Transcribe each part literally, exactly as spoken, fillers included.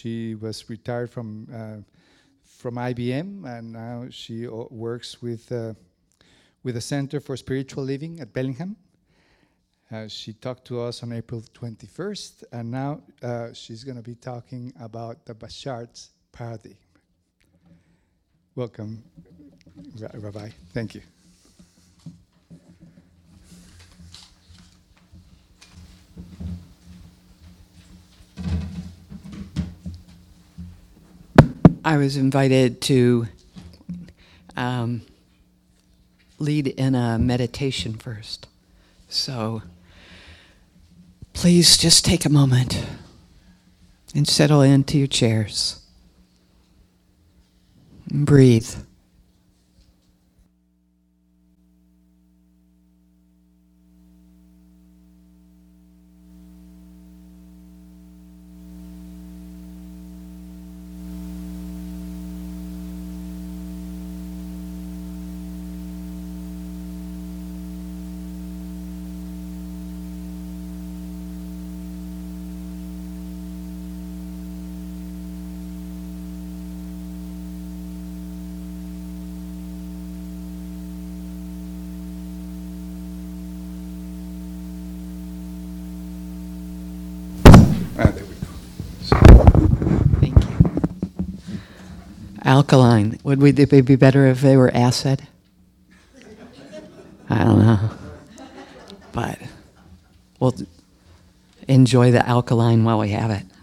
she was retired from uh, from I B M, and now she o- works with uh, with the Center for Spiritual Living at Bellingham. Uh, she talked to us on April twenty-first, and now uh, she's going to be talking about the Bashar's paradigm. Welcome, Ra- Rabbi. Thank you. I was invited to um, lead in a meditation first. So please just take a moment and settle into your chairs and breathe. Ah, there we go. Thank you. Alkaline. Would we, it be better if they were acid? I don't know. But we'll enjoy the alkaline while we have it.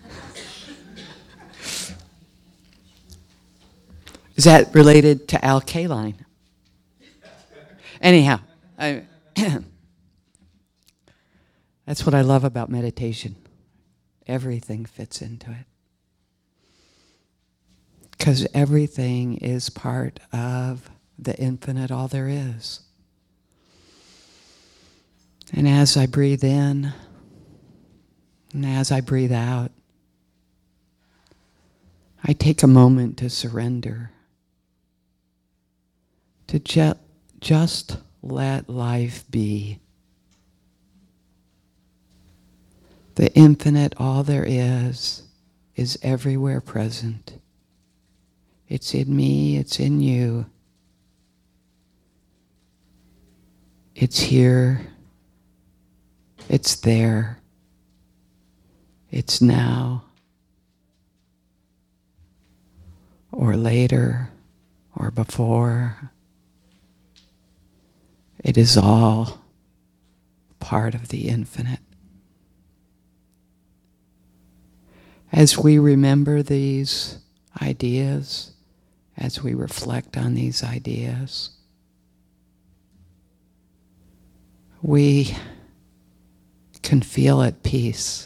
Is that related to alkaline? Anyhow, I, that's what I love about meditation. Everything fits into it. Because everything is part of the infinite, all there is. And as I breathe in, and as I breathe out, I take a moment to surrender, to ju- just let life be. The infinite, all there is, is everywhere present. It's in me, it's in you. It's here. It's there. It's now. Or later, or before. It is all part of the infinite. As we remember these ideas, as we reflect on these ideas, we can feel at peace.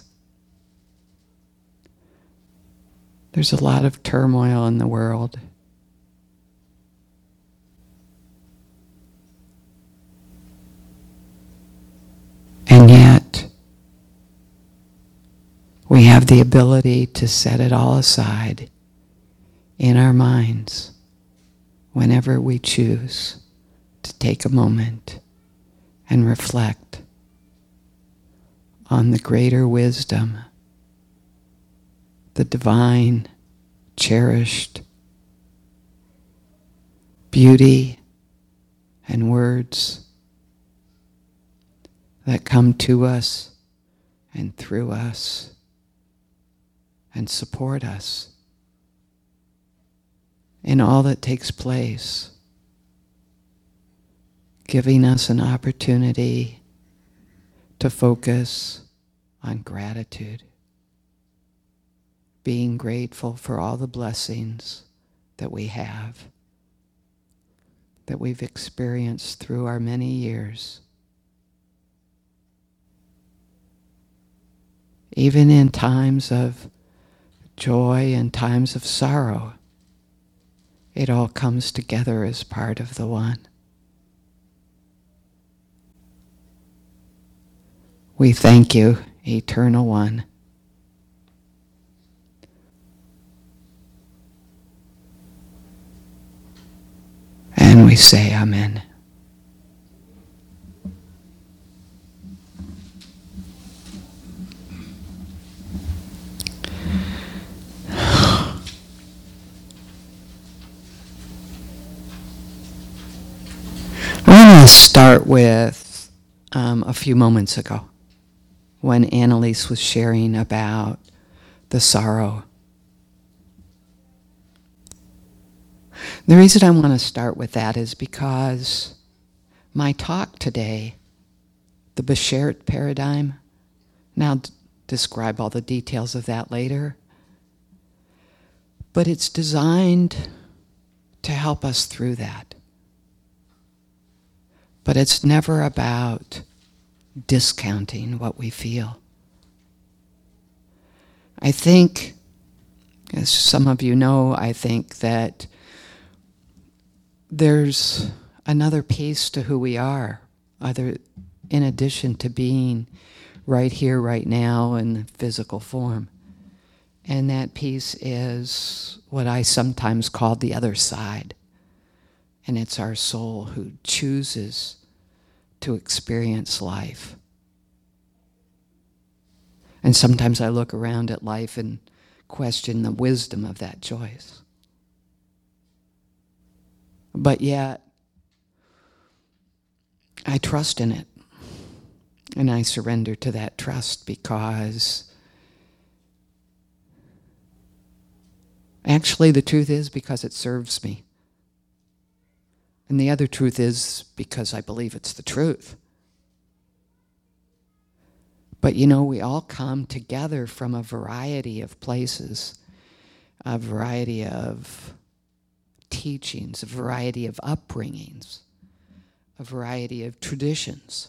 There's a lot of turmoil in the world. And yet, we have the ability to set it all aside in our minds whenever we choose to take a moment and reflect on the greater wisdom, the divine, cherished beauty and words that come to us and through us and support us in all that takes place, giving us an opportunity to focus on gratitude, being grateful for all the blessings that we have, that we've experienced through our many years. Even in times of joy and times of sorrow, it all comes together as part of the one. We thank you, Eternal One. And we say Amen. to start with um, a few moments ago when Annalise was sharing about the sorrow. The reason I want to start with that is because my talk today, the Beshert paradigm, now d- describe all the details of that later, but it's designed to help us through that. But it's never about discounting what we feel. I think, as some of you know, I think that there's another piece to who we are, other in addition to being right here, right now in physical form. And that piece is what I sometimes call the other side. And it's our soul who chooses to experience life. And sometimes I look around at life and question the wisdom of that choice. But yet, I trust in it. And I surrender to that trust because actually the truth is because it serves me. And the other truth is because I believe it's the truth. But you know, we all come together from a variety of places, a variety of teachings, a variety of upbringings, a variety of traditions.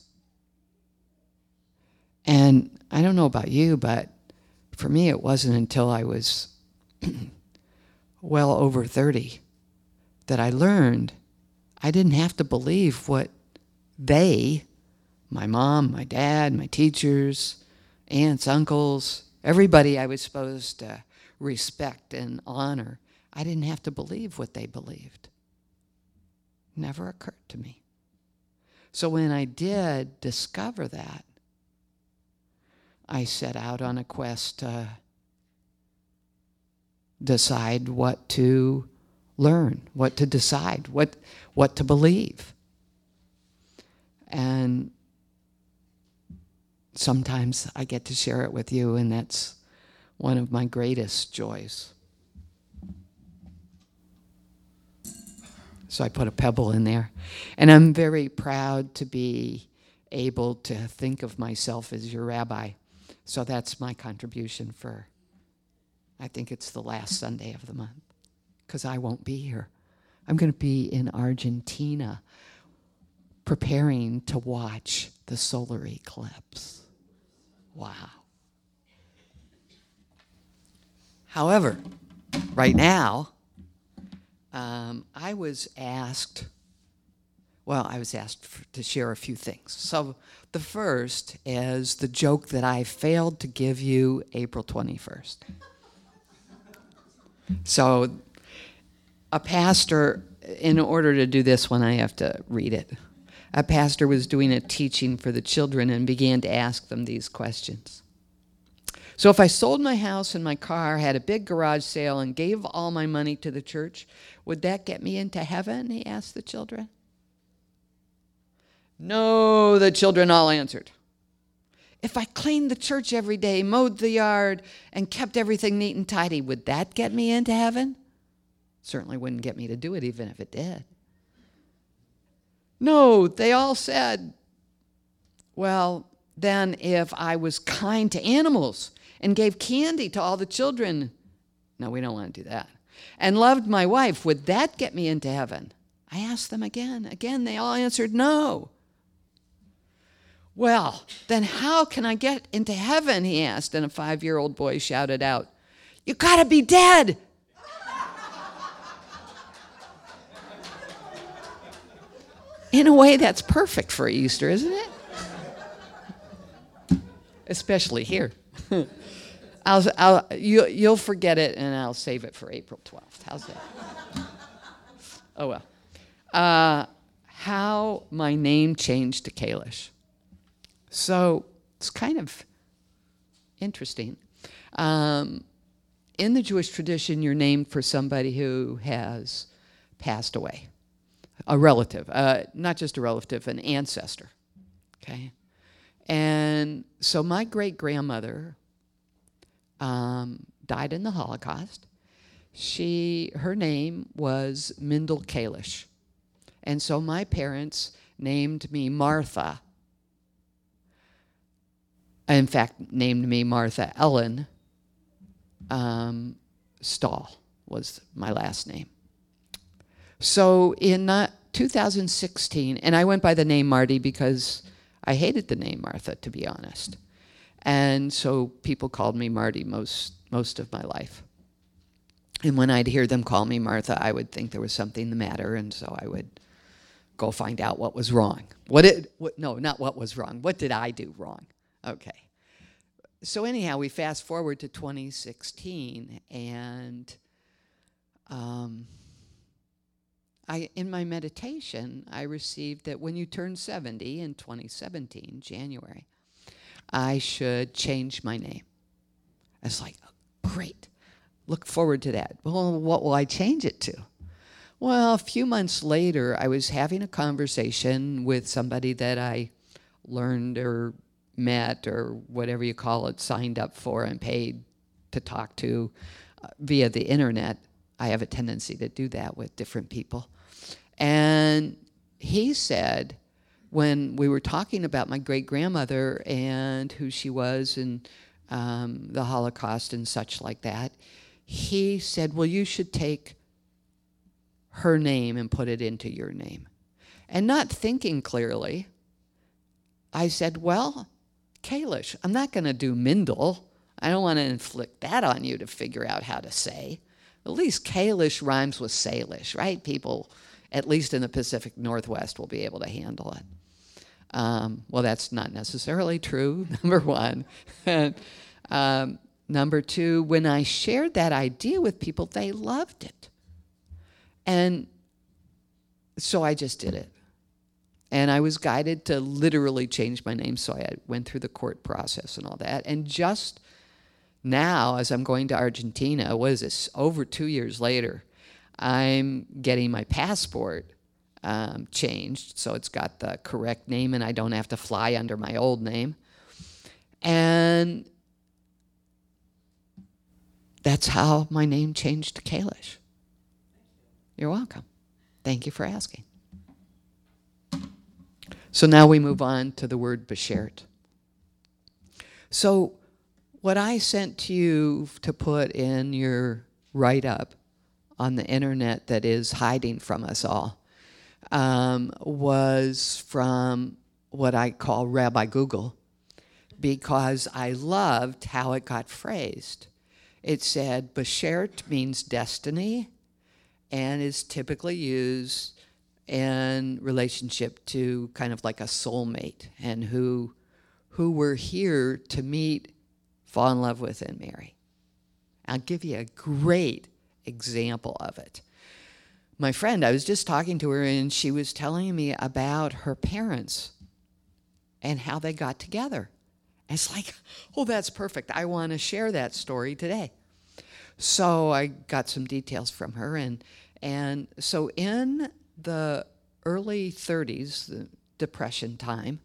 And I don't know about you, but for me it wasn't until I was well over thirty that I learned I didn't have to believe what they, my mom, my dad, my teachers, aunts, uncles, everybody I was supposed to respect and honor, I didn't have to believe what they believed. Never occurred to me. So when I did discover that, I set out on a quest to decide what to learn, what to decide, what what to believe. And sometimes I get to share it with you, and that's one of my greatest joys. So I put a pebble in there. And I'm very proud to be able to think of myself as your rabbi. So that's my contribution for, I think it's the last Sunday of the month, because I won't be here. I'm going to be in Argentina preparing to watch the solar eclipse. Wow. However, right now, um, I was asked, well, I was asked for, to share a few things. So the first is the joke that I failed to give you April twenty-first. So a pastor, in order to do this one, I have to read it. A pastor was doing a teaching for the children and began to ask them these questions. So if I sold my house and my car, had a big garage sale, and gave all my money to the church, would that get me into heaven? He asked the children. No, the children all answered. If I cleaned the church every day, mowed the yard, and kept everything neat and tidy, would that get me into heaven? Certainly wouldn't get me to do it, even if it did. No, they all said, well, then if I was kind to animals and gave candy to all the children, no, we don't want to do that, and loved my wife, would that get me into heaven? I asked them again. Again, they all answered no. Well, then how can I get into heaven, he asked, and a five-year-old boy shouted out, you gotta be dead. In a way, that's perfect for Easter, isn't it? Especially here. I'll, I'll, you, you'll forget it, and I'll save it for April twelfth. How's that? Oh, well. Uh, how my name changed to Kalish. So it's kind of interesting. Um, in the Jewish tradition, you're named for somebody who has passed away. a relative, uh, not just a relative, an ancestor, okay? And so my great-grandmother um, died in the Holocaust. She, her name was Mindel Kalish. And so my parents named me Martha. In fact, named me Martha Ellen um, Stahl was my last name. So in uh, two thousand sixteen, and I went by the name Marty because I hated the name Martha, to be honest. And so people called me Marty most most of my life. And when I'd hear them call me Martha, I would think there was something the matter, and so I would go find out what was wrong. What it, what, no, not what was wrong. What did I do wrong? Okay. So anyhow, we fast forward to twenty sixteen, and um, I, in my meditation, I received that when you turn seventy in twenty seventeen, January, I should change my name. I was like, oh, great. Look forward to that. Well, what will I change it to? Well, a few months later, I was having a conversation with somebody that I learned or met or whatever you call it, signed up for and paid to talk to uh, via the internet. I have a tendency to do that with different people. And he said, when we were talking about my great-grandmother and who she was and um, the Holocaust and such like that, he said, well, you should take her name and put it into your name. And not thinking clearly, I said, well, Kalish, I'm not going to do Mindel. I don't want to inflict that on you to figure out how to say. At least Kalish rhymes with Salish, right? People, at least in the Pacific Northwest, will be able to handle it. Um, well, that's not necessarily true, number one. um, number two, when I shared that idea with people, they loved it. And so I just did it. And I was guided to literally change my name, so I went through the court process and all that. And just now, as I'm going to Argentina, what is this, over two years later, I'm getting my passport um, changed, so it's got the correct name and I don't have to fly under my old name. And that's how my name changed to Kalish. You're welcome. Thank you for asking. So now we move on to the word Beshert. So what I sent to you to put in your write-up on the internet that is hiding from us all um, was from what I call Rabbi Google, because I loved how it got phrased. It said, Beshert means destiny and is typically used in relationship to kind of like a soulmate and who who we're here to meet, fall in love with, and marry. I'll give you a great example of it. My friend, I was just talking to her and she was telling me about her parents and how they got together. And it's like, oh, that's perfect. I want to share that story today. So I got some details from her, and and so in the early thirties, the Depression time,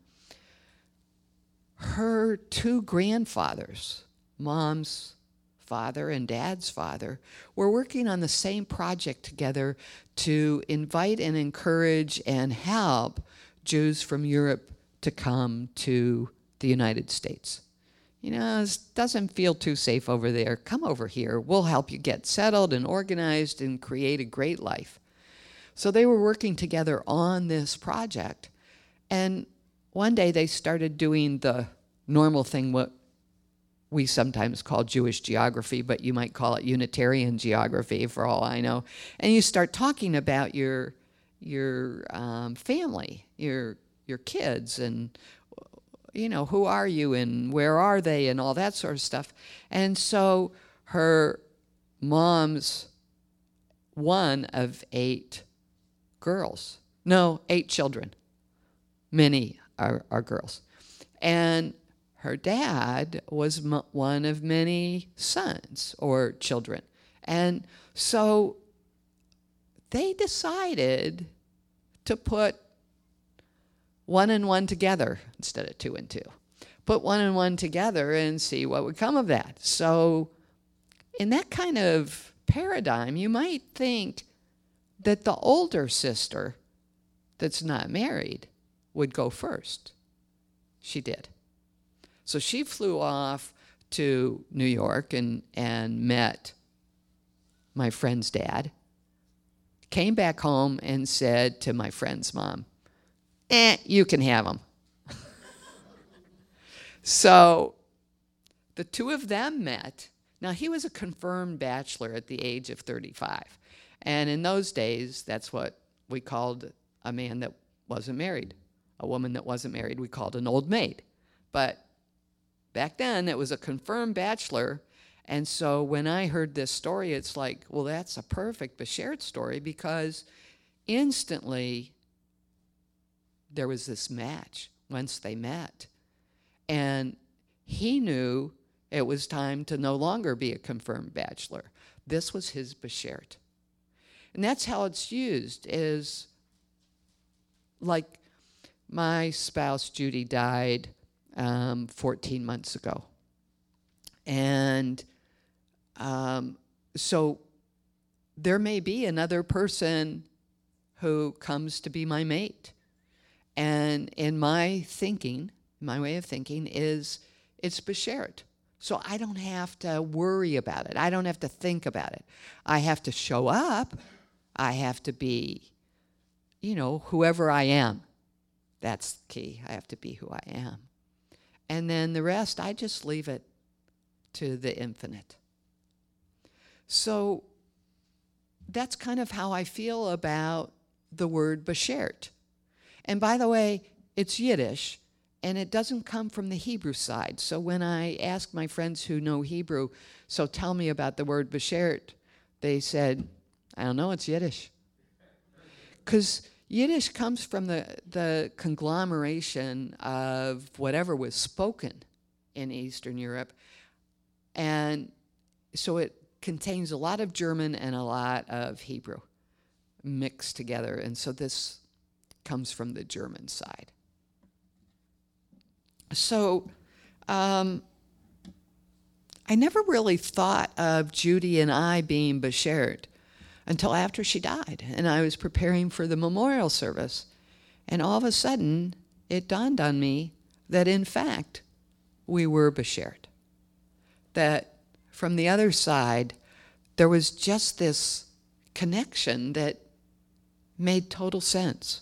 her two grandfathers, Mom's father and Dad's father, were working on the same project together to invite and encourage and help Jews from Europe to come to the United States. You know, it doesn't feel too safe over there. Come over here. We'll help you get settled and organized and create a great life. So they were working together on this project. And one day they started doing the normal thing, what we sometimes call Jewish geography, but you might call it Unitarian geography for all I know. And you start talking about your your um, family, your your kids, and you know, who are you and where are they and all that sort of stuff. And so her mom's one of eight girls. No, eight children. Many are, are girls. And her dad was m- one of many sons or children. And so they decided to put one and one together instead of two and two. Put one and one together and see what would come of that. So in that kind of paradigm, you might think that the older sister that's not married would go first. She did. So she flew off to New York and, and met my friend's dad, came back home and said to my friend's mom, eh, you can have him. So the two of them met. Now, he was a confirmed bachelor at the age of thirty-five. And in those days, that's what we called a man that wasn't married. A woman that wasn't married, we called an old maid. But back then, it was a confirmed bachelor. And so when I heard this story, it's like, well, that's a perfect Beshert story, because instantly there was this match once they met. And he knew it was time to no longer be a confirmed bachelor. This was his Beshert. And that's how it's used, is like my spouse, Judy, died um, fourteen months ago. And um, so there may be another person who comes to be my mate. And in my thinking, my way of thinking is it's Beshert. So I don't have to worry about it. I don't have to think about it. I have to show up. I have to be, you know, whoever I am. That's key. I have to be who I am. And then the rest, I just leave it to the infinite. So that's kind of how I feel about the word Beshert. And by the way, it's Yiddish, and it doesn't come from the Hebrew side. So when I ask my friends who know Hebrew, so tell me about the word Beshert, they said, I don't know, it's Yiddish. Because Yiddish comes from the, the conglomeration of whatever was spoken in Eastern Europe. And so it contains a lot of German and a lot of Hebrew mixed together. And so this comes from the German side. So um, I never really thought of Judy and I being Beshert until after she died. And I was preparing for the memorial service. And all of a sudden, it dawned on me that, in fact, we were Beshert. That from the other side, there was just this connection that made total sense.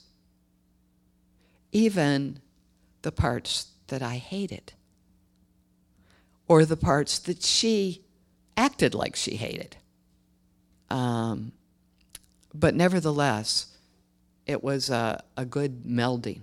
Even the parts that I hated, or the parts that she acted like she hated. Um, but nevertheless, it was a, a good melding.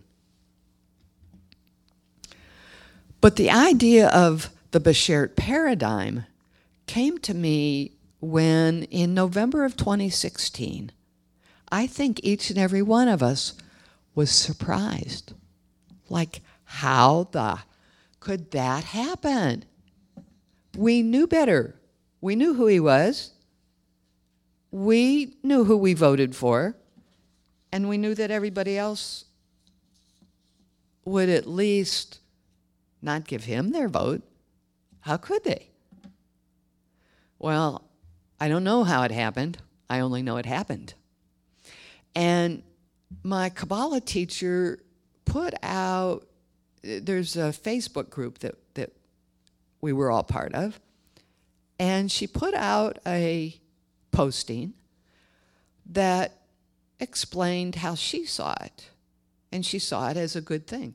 But the idea of the Beshert paradigm came to me when, in November of twenty sixteen, I think each and every one of us was surprised. Like, how the could that happen? We knew better. We knew who he was. We knew who we voted for. And we knew that everybody else would at least not give him their vote. How could they? Well, I don't know how it happened. I only know it happened. And my Kabbalah teacher put out, there's a Facebook group that, that we were all part of, and she put out a posting that explained how she saw it, and she saw it as a good thing.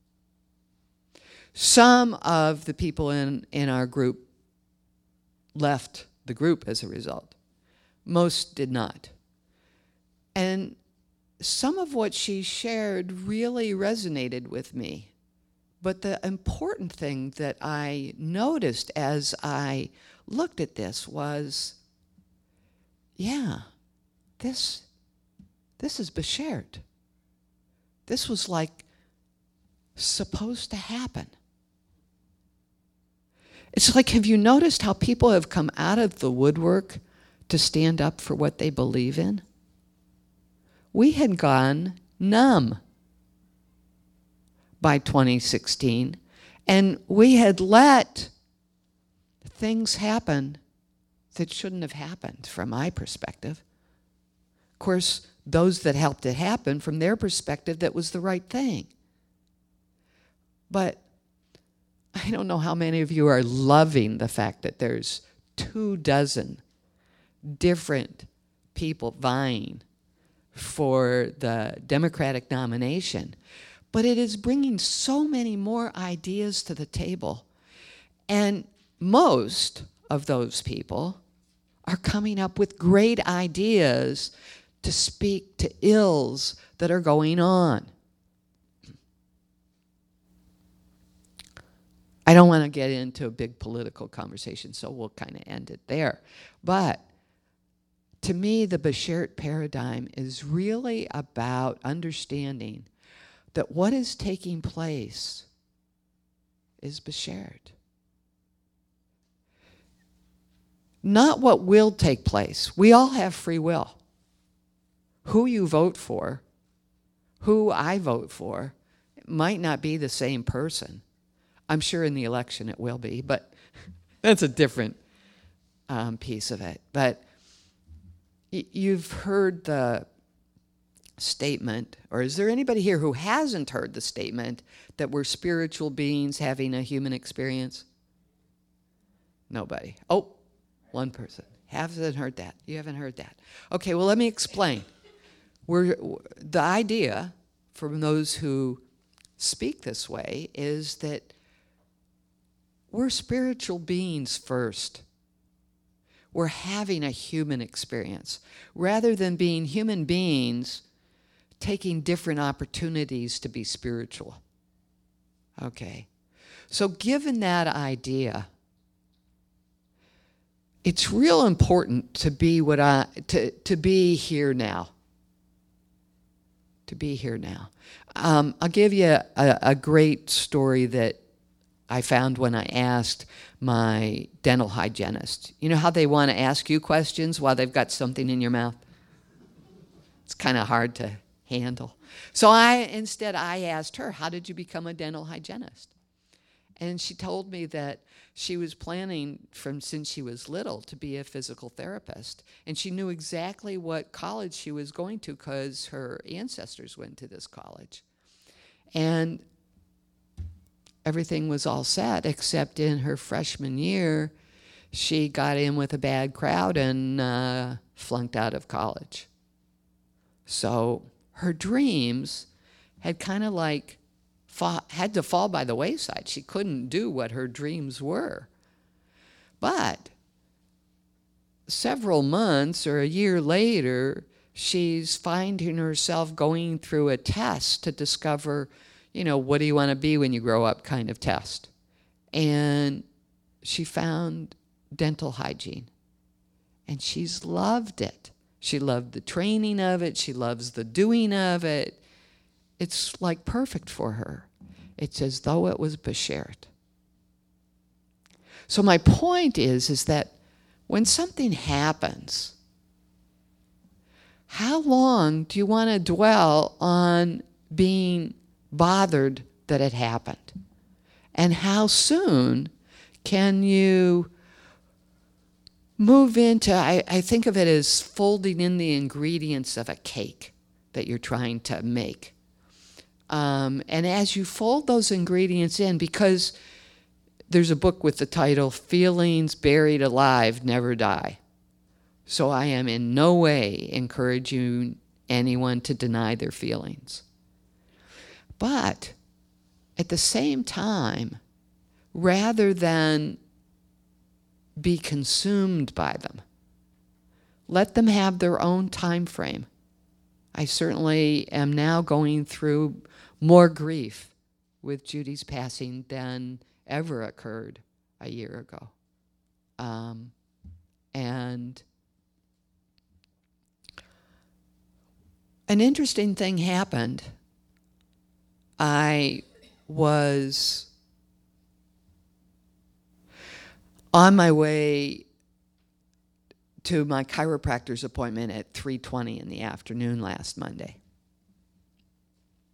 Some of the people in, in our group left the group as a result. Most did not. And some of what she shared really resonated with me. But the important thing that I noticed as I looked at this was, yeah, this, this is Beshert. This was like supposed to happen. It's like, have you noticed how people have come out of the woodwork to stand up for what they believe in? We had gone numb by twenty sixteen. And we had let things happen that shouldn't have happened from my perspective. Of course, those that helped it happen, from their perspective, that was the right thing. But I don't know how many of you are loving the fact that there's two dozen different people vying for the Democratic nomination. But it is bringing so many more ideas to the table. And most of those people are coming up with great ideas to speak to ills that are going on. I don't want to get into a big political conversation, so we'll kind of end it there. But to me, the Beshert paradigm is really about understanding that what is taking place is Beshert. Not what will take place. We all have free will. Who you vote for, who I vote for, it might not be the same person. I'm sure in the election it will be, but that's a different um, piece of it. But y- you've heard the statement, or is there anybody here who hasn't heard the statement that we're spiritual beings having a human experience? Nobody. Oh, one person. Hasn't heard that. You haven't heard that. Okay, well, let me explain. We're, the idea from those who speak this way is that we're spiritual beings first. We're having a human experience. Rather than being human beings, taking different opportunities to be spiritual. Okay. So given that idea, it's real important to be what I to, to be here now. To be here now. Um, I'll give you a, a great story that I found when I asked my dental hygienist. You know how they want to ask you questions while they've got something in your mouth? It's kind of hard to handle. So I instead I asked her, how did you become a dental hygienist? And she told me that she was planning from since she was little to be a physical therapist. And she knew exactly what college she was going to because her ancestors went to this college. And everything was all set, except in her freshman year, she got in with a bad crowd and uh, flunked out of college. So her dreams had kind of like fought, had to fall by the wayside. She couldn't do what her dreams were. But several months or a year later, she's finding herself going through a test to discover, you know, what do you want to be when you grow up kind of test. And she found dental hygiene. And she's loved it. She loved the training of it. She loves the doing of it. It's like perfect for her. It's as though it was Beshert. So my point is, is that when something happens, how long do you want to dwell on being bothered that it happened? And how soon can you move into, I, I think of it as folding in the ingredients of a cake that you're trying to make. Um, and as you fold those ingredients in, because there's a book with the title, Feelings Buried Alive Never Die. So I am in no way encouraging anyone to deny their feelings. But at the same time, rather than be consumed by them, let them have their own time frame. I certainly am now going through more grief with Judy's passing than ever occurred a year ago. Um, and an interesting thing happened. I was on my way to my chiropractor's appointment at three twenty in the afternoon last Monday.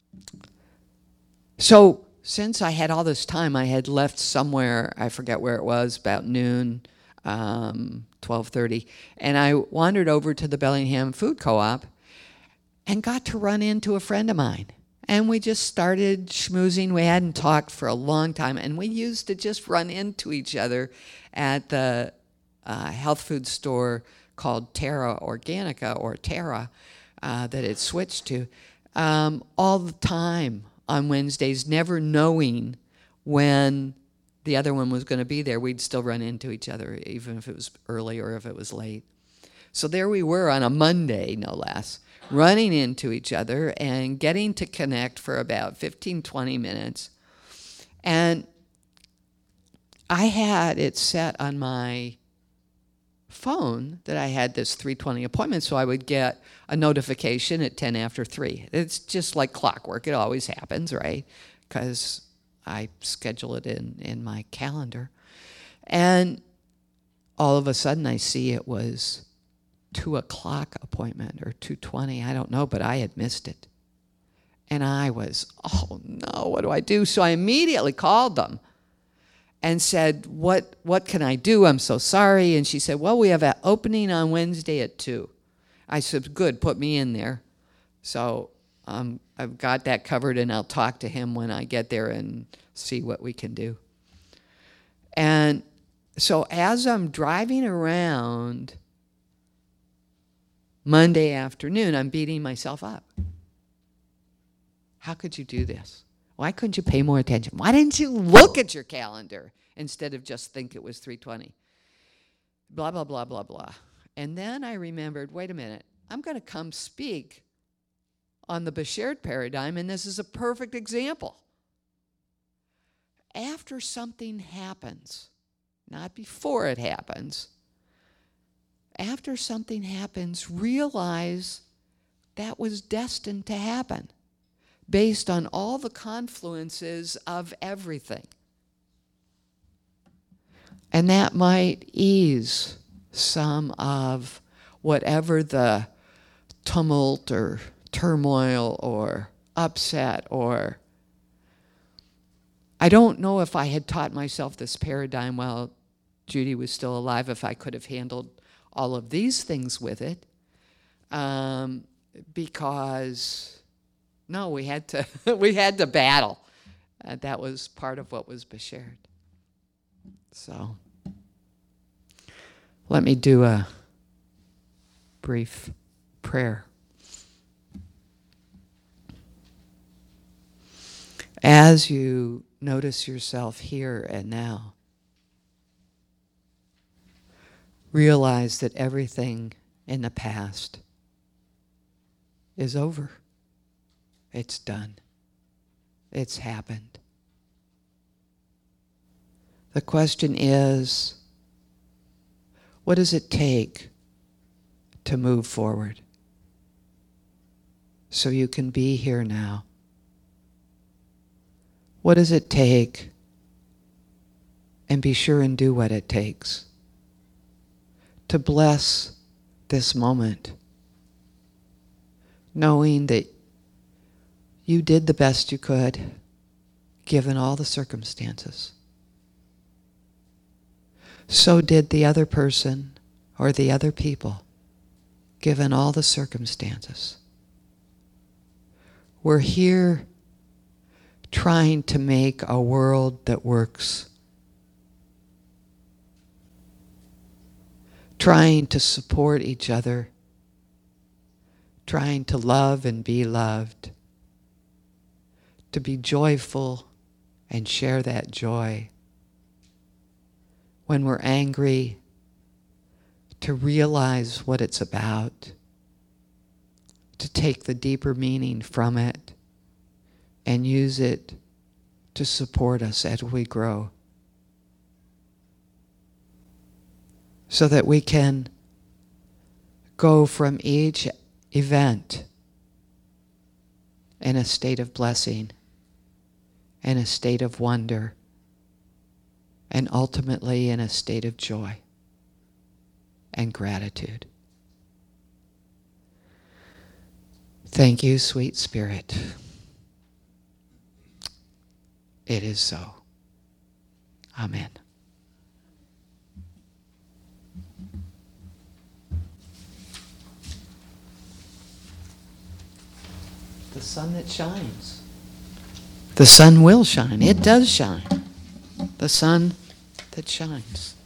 So since I had all this time, I had left somewhere, I forget where it was, about noon, um, twelve thirty, and I wandered over to the Bellingham Food Co-op and got to run into a friend of mine. And we just started schmoozing. We hadn't talked for a long time, and we used to just run into each other at the uh, health food store called Terra Organica, or Terra, uh, that it switched to, um, all the time on Wednesdays, never knowing when the other one was going to be there. We'd still run into each other, even if it was early or if it was late. So there we were on a Monday, no less, running into each other and getting to connect for about fifteen, twenty minutes. And I had it set on my phone that I had this three twenty appointment, so I would get a notification at ten after three. It's just like clockwork. It always happens, right? Because I schedule it in, in my calendar. And all of a sudden I see it was two o'clock appointment or two twenty, I don't know, but I had missed it. And I was, oh no, what do I do? So I immediately called them and said, what what can I do? I'm so sorry. And she said, well, we have an opening on Wednesday at two. I said, good, put me in there. So um, I've got that covered, and I'll talk to him when I get there and see what we can do. And so as I'm driving around Monday afternoon, I'm beating myself up. How could you do this? Why couldn't you pay more attention? Why didn't you look at your calendar instead of just think it was three twenty? Blah, blah, blah, blah, blah. And then I remembered, wait a minute, I'm going to come speak on the Beshared paradigm, and this is a perfect example. After something happens, not before it happens, after something happens, realize that was destined to happen based on all the confluences of everything. And that might ease some of whatever the tumult or turmoil or upset or... I don't know if I had taught myself this paradigm while Judy was still alive, if I could have handled all of these things with it, um, because no, we had to we had to battle. Uh, that was part of what was Beshared. So let me do a brief prayer. As you notice yourself here and now, realize that everything in the past is over. It's done. It's happened. The question is, what does it take to move forward so you can be here now? What does it take? And be sure and do what it takes to bless this moment, knowing that you did the best you could given all the circumstances. So did the other person or the other people given all the circumstances. We're here trying to make a world that works, trying to support each other, trying to love and be loved, to be joyful and share that joy. When we're angry, to realize what it's about, to take the deeper meaning from it and use it to support us as we grow, so that we can go from each event in a state of blessing, in a state of wonder, and ultimately in a state of joy and gratitude. Thank you, sweet Spirit. it is so. Amen. The sun that shines. The sun will shine. It does shine. The sun that shines.